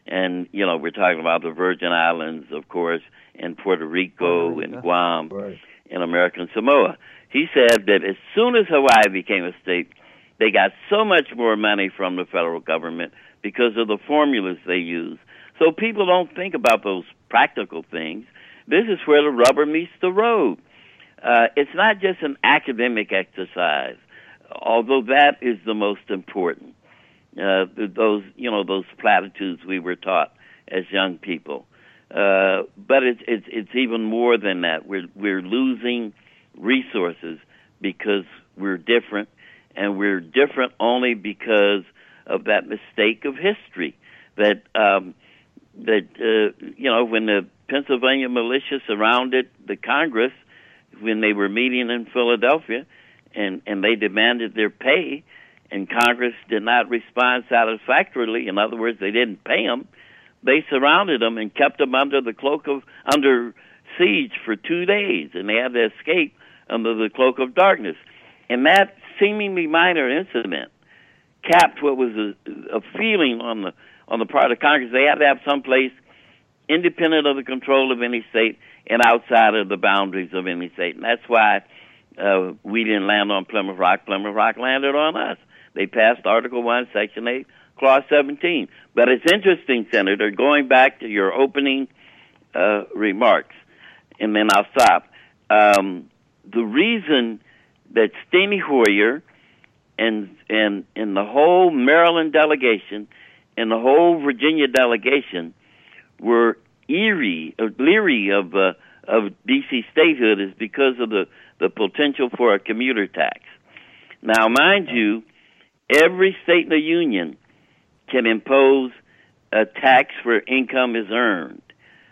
And, you know, we're talking about the Virgin Islands, of course, and Puerto Rico, Puerto Rico. and Guam, Right. and American Samoa. He said that as soon as Hawaii became a state, they got so much more money from the federal government because of the formulas they use. So people don't think about those practical things. This is where the rubber meets the road. Uh, it's not just an academic exercise, although that is the most important. Uh, those, you know, those platitudes we were taught as young people. Uh, but it's it's it's even more than that. We're we're losing resources because we're different, and we're different only because of that mistake of history. That um, that uh, you know, when the Pennsylvania militia surrounded the Congress, when they were meeting in Philadelphia, and and they demanded their pay, and Congress did not respond satisfactorily. In other words, they didn't pay them. They surrounded them and kept them under the cloak of under siege for two days, and they had to escape under the cloak of darkness. And that seemingly minor incident capped what was a, a feeling on the on the part of Congress. They had to have some place independent of the control of any state and outside of the boundaries of any state. And that's why uh, we didn't land on Plymouth Rock. Plymouth Rock landed on us. They passed Article one, Section eight, Clause seventeen. But it's interesting, Senator, going back to your opening uh, remarks, and then I'll stop. Um, the reason that Steny Hoyer and, and, and the whole Maryland delegation and the whole Virginia delegation were eerie, or leery of uh, of D C statehood is because of the, the potential for a commuter tax. Now, mind you, every state in the Union can impose a tax where income is earned.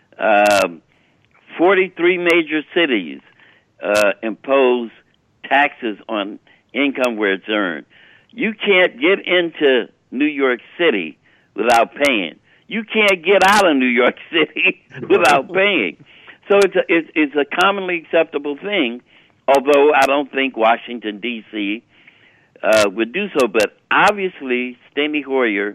Um, forty-three major cities uh, impose taxes on income where it's earned. You can't get into New York City without paying. You can't get out of New York City without paying. So it's a, it's, it's a commonly acceptable thing, although I don't think Washington, D C uh, would do so. But obviously, Steny Hoyer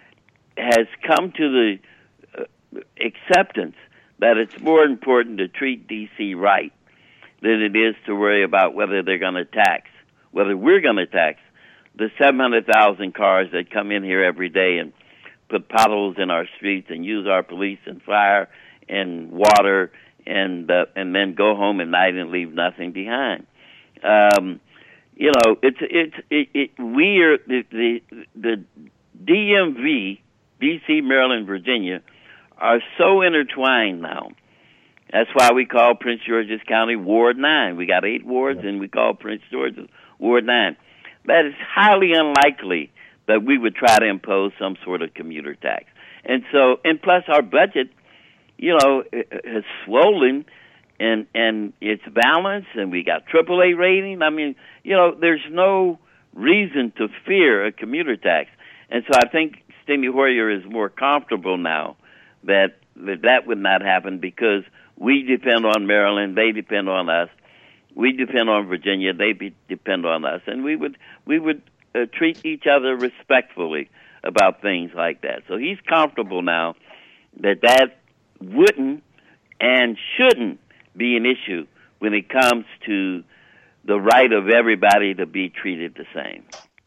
has come to the uh, acceptance that it's more important to treat D C right than it is to worry about whether they're going to tax, whether we're going to tax the seven hundred thousand cars that come in here every day and put potholes in our streets and use our police and fire and water and uh, and then go home at night and leave nothing behind. Um, you know, it's it's it, it we're the the the D M V, D C, Maryland, Virginia, are so intertwined now. That's why we call Prince George's County Ward nine. We got eight wards, yeah. and we call Prince George's Ward nine. That is highly unlikely that we would try to impose some sort of commuter tax. And so, and plus our budget, you know, has swollen, and and it's balanced, and we got triple A rating. I mean, you know, there's no reason to fear a commuter tax. And so I think Steny Hoyer is more comfortable now that, that that would not happen because we depend on Maryland, they depend on us. We depend on Virginia, they be, depend on us. And we would we would uh, treat each other respectfully about things like that. So he's comfortable now that that wouldn't and shouldn't be an issue when it comes to the right of everybody to be treated the same.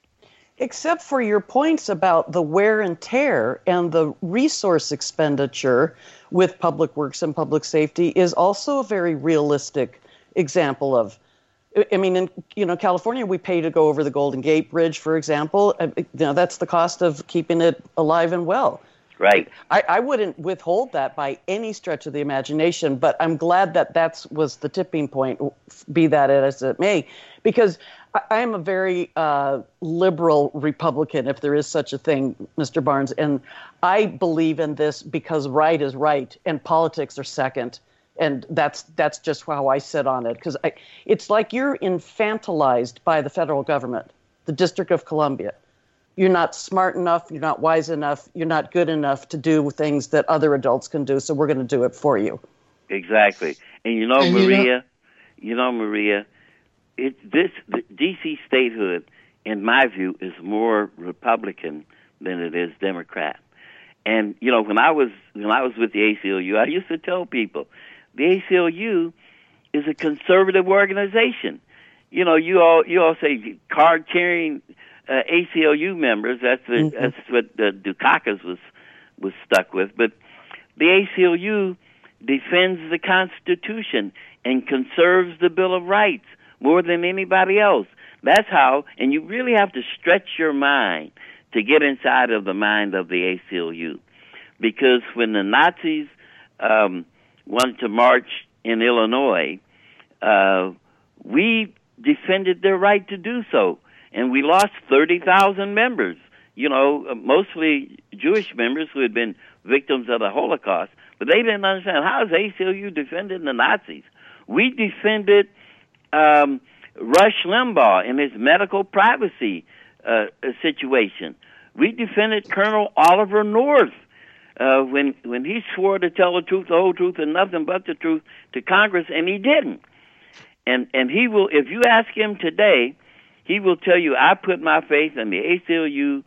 Except for your points about the wear and tear and the resource expenditure with public works and public safety is also a very realistic example of, I mean, in you know, California, we pay to go over the Golden Gate Bridge, for example. You know, that's the cost of keeping it alive and well. Right. I, I wouldn't withhold that by any stretch of the imagination, but I'm glad that that was the tipping point, be that as it may, because I, I am a very uh, liberal Republican, if there is such a thing, Mister Barnes, and I believe in this because right is right and politics are second. And that's that's just how I sit on it, because it's like you're infantilized by the federal government, the District of Columbia. You're not smart enough, you're not wise enough, you're not good enough to do things that other adults can do, so we're going to do it for you. Exactly. And you know, and Maria, you know, you know, Maria, it, this the D C statehood, in my view, is more Republican than it is Democrat. And you know, when I was when I was with the A C L U, I used to tell people, the A C L U is a conservative organization. You know, you all you all say card carrying uh, A C L U members. That's the, mm-hmm. that's what uh, Dukakis was was stuck with. But the A C L U defends the Constitution and conserves the Bill of Rights more than anybody else. That's how, and you really have to stretch your mind to get inside of the mind of the A C L U. Because when the Nazis um, wanted to march in Illinois, uh, we defended their right to do so. And we lost thirty thousand members, you know, mostly Jewish members who had been victims of the Holocaust. But they didn't understand, how is A C L U defending the Nazis? We defended um, Rush Limbaugh in his medical privacy uh, situation. We defended Colonel Oliver North uh, when when he swore to tell the truth, the whole truth, and nothing but the truth to Congress, and he didn't. And and he will, if you ask him today, he will tell you, I put my faith in the A C L U,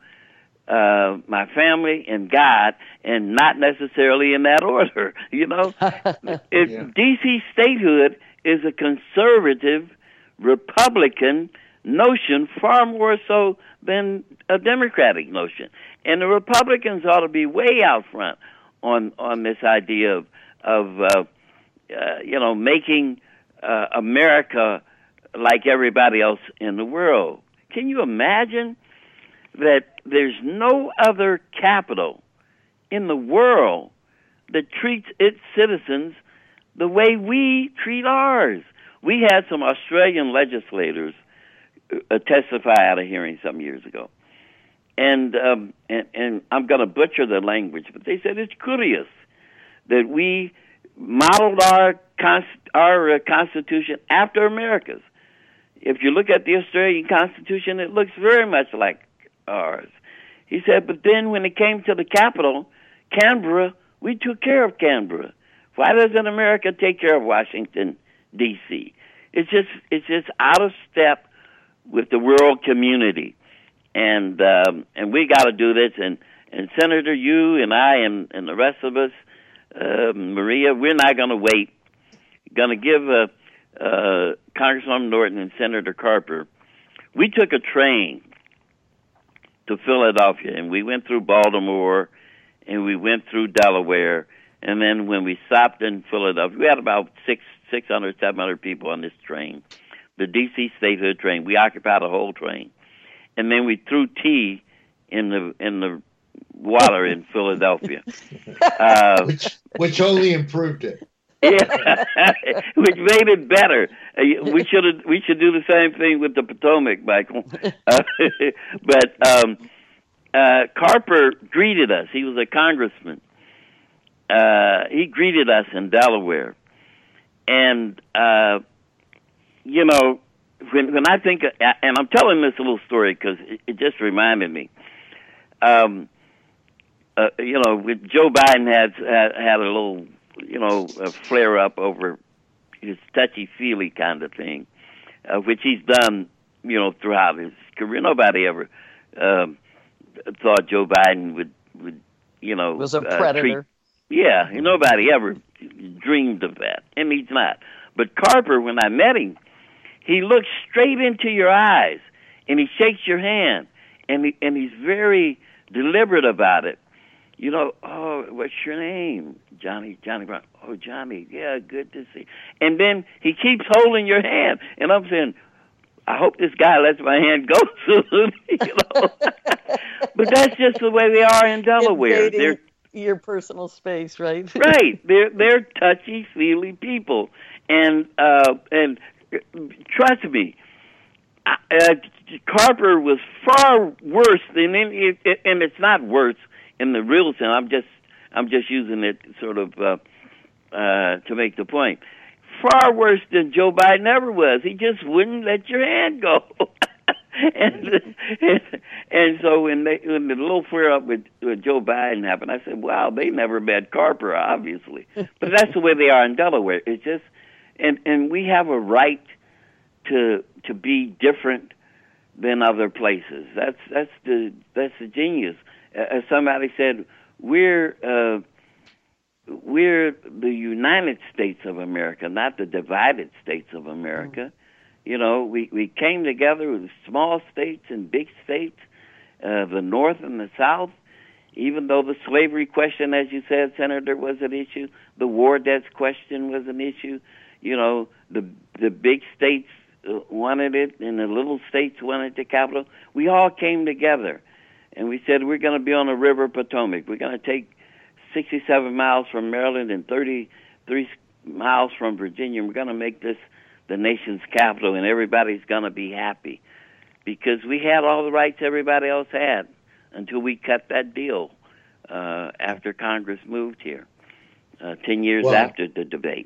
uh, my family, and God, and not necessarily in that order. You know, if yeah. D C statehood is a conservative Republican notion, far more so than a Democratic notion. And the Republicans ought to be way out front on on this idea of of uh, uh, you know making uh, America like everybody else in the world. Can you imagine that there's no other capital in the world that treats its citizens the way we treat ours? We had some Australian legislators uh, testify at a hearing some years ago. And, um, and, and I'm going to butcher the language, but they said it's curious that we modeled our, const- our uh, Constitution after America's. If you look at the Australian Constitution, it looks very much like ours. He said, but then when it came to the capital, Canberra, we took care of Canberra. Why doesn't America take care of Washington, D C? It's just it's just out of step with the world community, and um, and we got to do this. And, and Senator, you and I and, and the rest of us, uh, Maria, we're not going to wait. Going to give a. Uh, Congresswoman Norton and Senator Carper, we took a train to Philadelphia, and we went through Baltimore, and we went through Delaware, and then when we stopped in Philadelphia, we had about six, six hundred, seven hundred people on this train, the D C statehood train. We occupied the whole train, and then we threw tea in the in the water in Philadelphia, uh, which which only improved it. Yeah, which made it better. We should have. We should do the same thing with the Potomac, Michael. Uh, but um, uh, Carper greeted us. He was a congressman. Uh, he greeted us in Delaware, and uh, you know, when when I think, of, and I'm telling this little story because it, it just reminded me. Um, uh, you know, with Joe Biden had had, had a little. you know, a flare-up over his touchy-feely kind of thing, uh, which he's done, you know, throughout his career. Nobody ever um, thought Joe Biden would, would you know... Was a predator. Uh, treat, yeah, nobody ever dreamed of that, and he's not. But Carper, when I met him, he looks straight into your eyes, and he shakes your hand, and he, and he's very deliberate about it. You know, oh, what's your name? Johnny, Johnny Brown. Oh, Johnny, yeah, good to see. And then he keeps holding your hand. And I'm saying, I hope this guy lets my hand go soon, you know. But that's just the way they are in Delaware. Invading they're your personal space, right? Right. They're they're touchy-feely people. And, uh, and trust me, uh, Carper was far worse than any, and it's not worse in the real sense. I'm just I'm just using it sort of uh, uh, to make the point. Far worse than Joe Biden ever was. He just wouldn't let your hand go. and, and and so when they when the little flare up with, with Joe Biden happened, I said, "Wow, they never met Carper, obviously." But that's the way they are in Delaware. It's just and and we have a right to to be different than other places. That's that's the that's the genius. As somebody said, we're uh, we're the United States of America, not the divided states of America. Mm. You know, we, we came together with small states and big states, uh, the North and the South. Even though the slavery question, as you said, Senator, was an issue, the war debts question was an issue. You know, the the big states wanted it, and the little states wanted the capital. We all came together, and we said we're going to be on the River Potomac. We're going to take sixty-seven miles from Maryland and thirty-three miles from Virginia. We're going to make this the nation's capital, and everybody's going to be happy because we had all the rights everybody else had until we cut that deal uh, after Congress moved here, uh, ten years well, after the debate.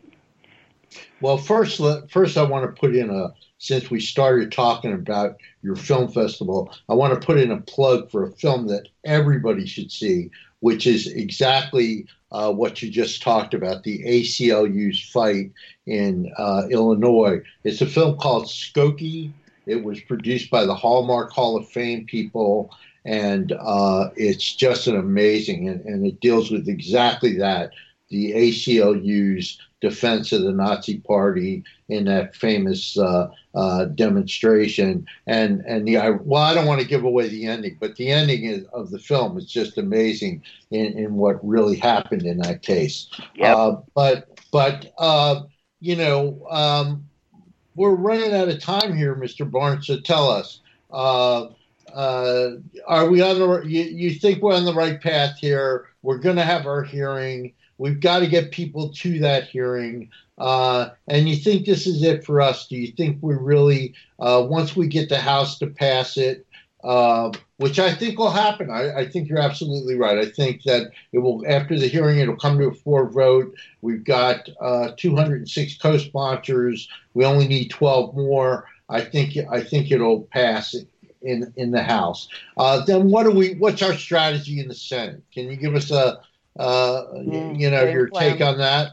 Well, first, let, first I want to put in a, since we started talking about your film festival, I want to put in a plug for a film that everybody should see, which is exactly uh, what you just talked about, the A C L U's fight in uh, Illinois. It's a film called Skokie. It was produced by the Hallmark Hall of Fame people, and uh, it's just an amazing, and, and it deals with exactly that, the A C L U's defense of the Nazi Party in that famous uh, uh, demonstration. And, and the, I, well, I don't want to give away the ending, but the ending is, of the film is just amazing in, in what really happened in that case. Yep. Uh, but, but uh, you know, um, we're running out of time here, Mister Barnes, so tell us, uh, uh, are we on the, you, you think we're on the right path here? We're going to have our hearing. We've got to get people to that hearing. Uh, and you think this is it for us? Do you think we really, uh, once we get the House to pass it, uh, which I think will happen, I, I think you're absolutely right. I think that it will, after the hearing, it'll come to a floor vote. We've got uh, two hundred six co-sponsors. We only need twelve more. I think I think it'll pass in in the House. Uh, then what do we? What's our strategy in the Senate? Can you give us a Uh, mm, you know, your plan. Take on that?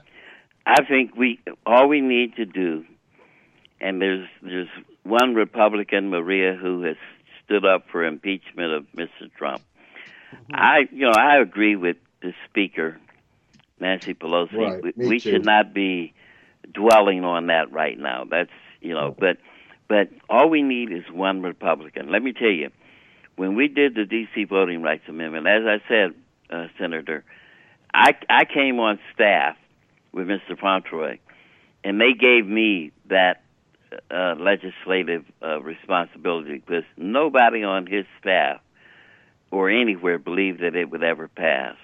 I think we all we need to do, and there's there's one Republican, Maria, who has stood up for impeachment of Mister Trump. Mm-hmm. I, you know, I agree with the Speaker, Nancy Pelosi. Right, we we too. should not be dwelling on that right now. That's you know, but but all we need is one Republican. Let me tell you, when we did the D C Voting Rights Amendment, as I said, uh, Senator. I, I came on staff with Mister Fontroy, and they gave me that uh, legislative uh, responsibility because nobody on his staff or anywhere believed that it would ever pass.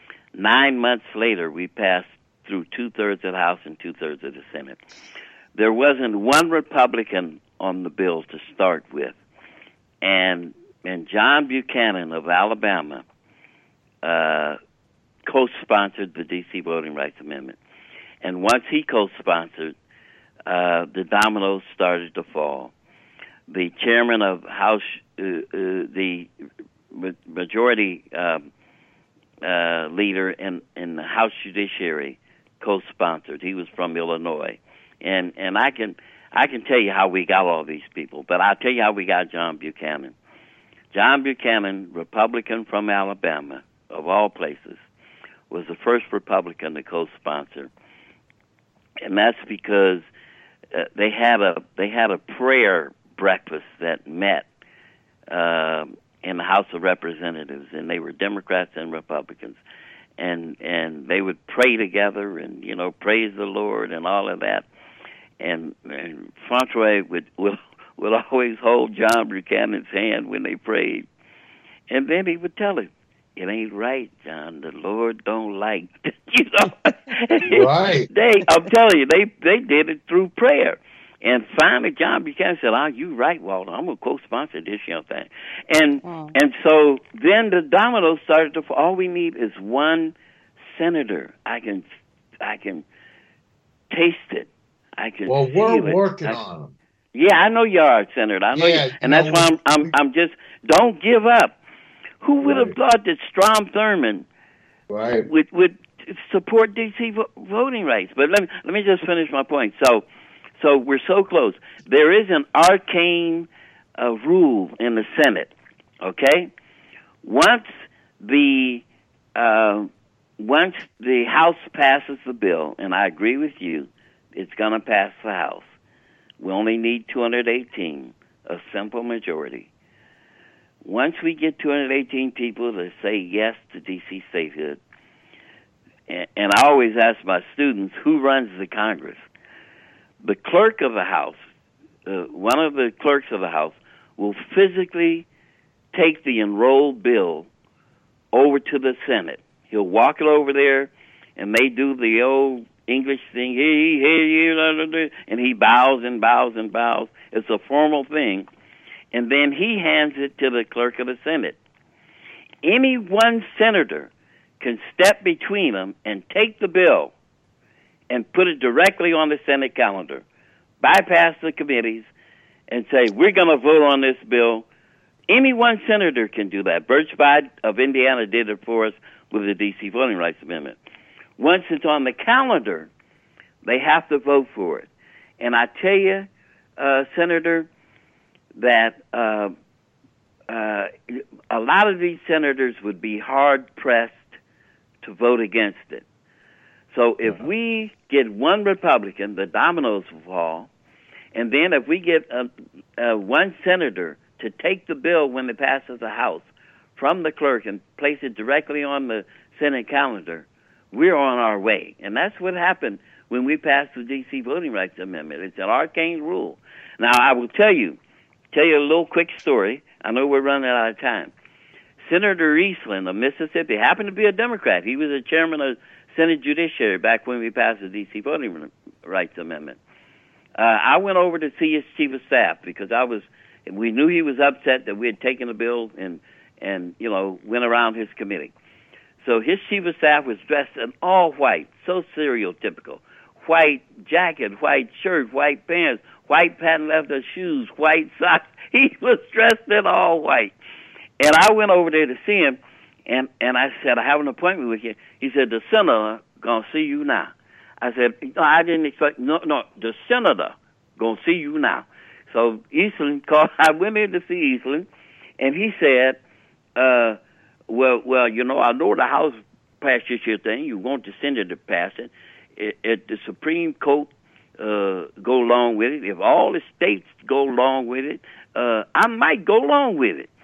Nine months later, we passed through two-thirds of the House and two-thirds of the Senate. There wasn't one Republican on the bill to start with, and and John Buchanan of Alabama uh co-sponsored the D C Voting Rights Amendment. And once he co-sponsored, uh, the dominoes started to fall. The chairman of House, uh, uh, the majority uh, uh, leader in, in the House Judiciary co-sponsored. He was from Illinois. And and I can I can tell you how we got all these people, but I'll tell you how we got John Buchanan. John Buchanan, Republican from Alabama, of all places, was the first Republican to co-sponsor, and that's because uh, they had a they had a prayer breakfast that met uh, in the House of Representatives, and they were Democrats and Republicans, and and they would pray together and you know praise the Lord and all of that, and, and Fontroy would would would always hold John Buchanan's hand when they prayed, and then he would tell him, "It ain't right, John. The Lord don't like," you know. Right. They, I'm telling you, they they did it through prayer, and finally, John Buchanan said, "Oh, you right, Walter. I'm gonna co-sponsor this young thing," and oh. and so then the dominoes started to fall. All we need is one senator. I can, I can taste it. I can. Well, we're it. working I, on them. Yeah, I know you are, Senator. I know, yeah, you, and that's why I'm, I'm, I'm just don't give up. Who would right. have thought that Strom Thurmond right. would would support D C vo- voting rights? But let me let me just finish my point. So, so we're so close. There is an arcane uh, rule in the Senate. Okay, once the uh, once the House passes the bill, and I agree with you, it's going to pass the House. We only need two hundred eighteen, a simple majority. Once we get two hundred eighteen people to say yes to D C statehood, and, and I always ask my students, who runs the Congress? The clerk of the House, uh, one of the clerks of the House, will physically take the enrolled bill over to the Senate. He'll walk it over there, and they do the old English thing, hey, hey, and he bows and bows and bows. It's a formal thing. And then he hands it to the clerk of the Senate. Any one senator can step between them and take the bill and put it directly on the Senate calendar, bypass the committees, and say, we're going to vote on this bill. Any one senator can do that. Birch Bayh of Indiana did it for us with the D C Voting Rights Amendment. Once it's on the calendar, they have to vote for it. And I tell you, uh, Senator, that uh, uh, a lot of these senators would be hard-pressed to vote against it. So if uh-huh. we get one Republican, the dominoes will fall. And then if we get uh, uh, one senator to take the bill when it passes the House from the clerk and place it directly on the Senate calendar, we're on our way. And that's what happened when we passed the D C Voting Rights Amendment. It's an arcane rule. Now, I will tell you, tell you a little quick story. I know we're running out of time. Senator Eastland of Mississippi happened to be a Democrat. He was the chairman of Senate Judiciary back when we passed the D C Voting Rights Amendment. Uh, I went over to see his chief of staff because I was, we knew he was upset that we had taken the bill and, and you know, went around his committee. So his chief of staff was dressed in all white, so stereotypical. White jacket, white shirt, white pants, white patent leather shoes, white socks. He was dressed in all white. And I went over there to see him, and, and I said, I have an appointment with you. He said, the senator going to see you now. I said, no, I didn't expect, no, no, the senator going to see you now. So Eastland called, I went in to see Eastland, and he said, uh, well, well, you know, I know the House passed this year thing. You want the Senate to pass it. If the Supreme Court uh, go along with it, if all the states go along with it, uh, I might go along with it.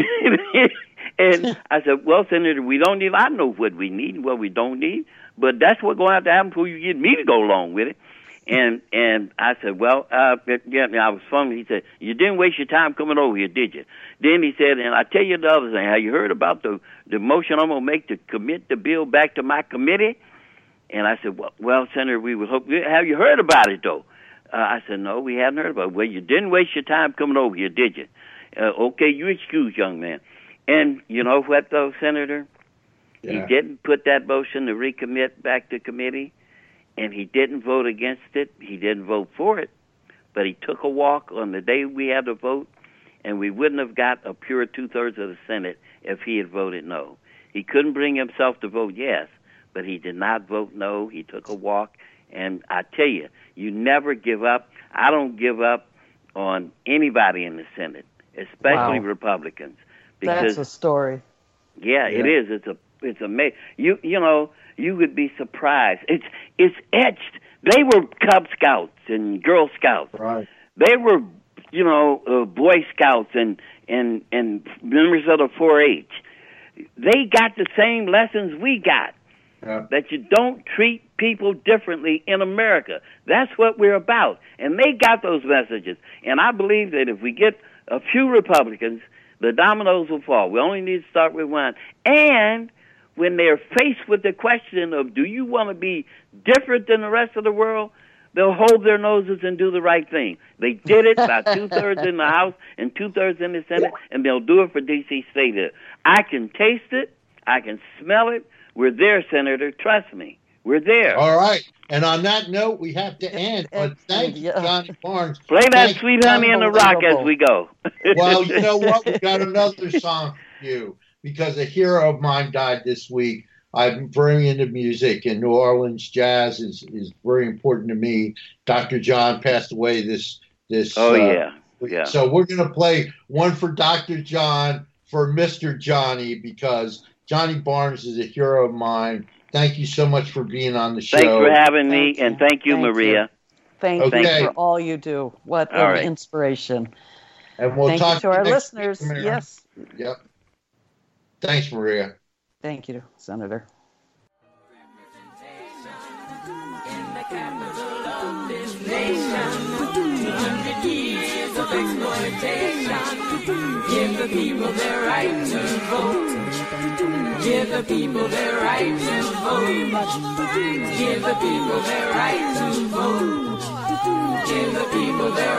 And I said, well, Senator, we don't need, I know what we need and what we don't need, but that's what's going to have to happen before you get me to go along with it. And and I said, well, uh, yeah, I was funny. He said, you didn't waste your time coming over here, did you? Then he said, and I tell you the other thing, have you heard about the, the motion I'm going to make to commit the bill back to my committee? And I said, well, well, Senator, we would hope, have you heard about it, though? Uh, I said, no, we haven't heard about it. Well, you didn't waste your time coming over here, did you? Uh, okay, you excuse, young man. And you know what, though, Senator? Yeah. He didn't put that motion to recommit back to committee, and he didn't vote against it. He didn't vote for it, but he took a walk on the day we had to vote, and we wouldn't have got a pure two-thirds of the Senate if he had voted no. He couldn't bring himself to vote yes, but he did not vote no. He took a walk, and I tell you, you never give up. I don't give up on anybody in the Senate, especially wow. Republicans. Because, that's a story. Yeah, yeah, it is. It's a it's amazing. You you know you would be surprised. It's it's etched. They were Cub Scouts and Girl Scouts. Right. They were you know uh, Boy Scouts and and and members of the four H. They got the same lessons we got. Yeah. That you don't treat people differently in America. That's what we're about. And they got those messages. And I believe that if we get a few Republicans, the dominoes will fall. We only need to start with one. And when they're faced with the question of, do you want to be different than the rest of the world, they'll hold their noses and do the right thing. They did it by two-thirds in the House and two-thirds in the Senate, and they'll do it for D C statehood. I can taste it. I can smell it. We're there, Senator. Trust me. We're there. All right. And on that note, we have to end. But thank you, Johnny Barnes. Play that thank Sweet Honey in the Rock as we go. Well, you know what? We got another song for you because a hero of mine died this week. I'm very into music, and New Orleans jazz is, is very important to me. Doctor John passed away this this. Oh, uh, yeah. yeah. So we're going to play one for Doctor John, for Mister Johnny, because Johnny Barnes is a hero of mine. Thank you so much for being on the show. Thanks for having me, Thank and you. thank you, Thank Maria. you. Thank Okay. you for all you do. What All an right. inspiration. And we'll Thank talk you to our next listeners. week, Maria. Yes. Yep. Thanks, Maria. Thank you, Senator. In the capital of this nation, two hundred years of exploitation. Give the people their right to vote. Give the people their right to vote. Give the people their right to vote. Give the people their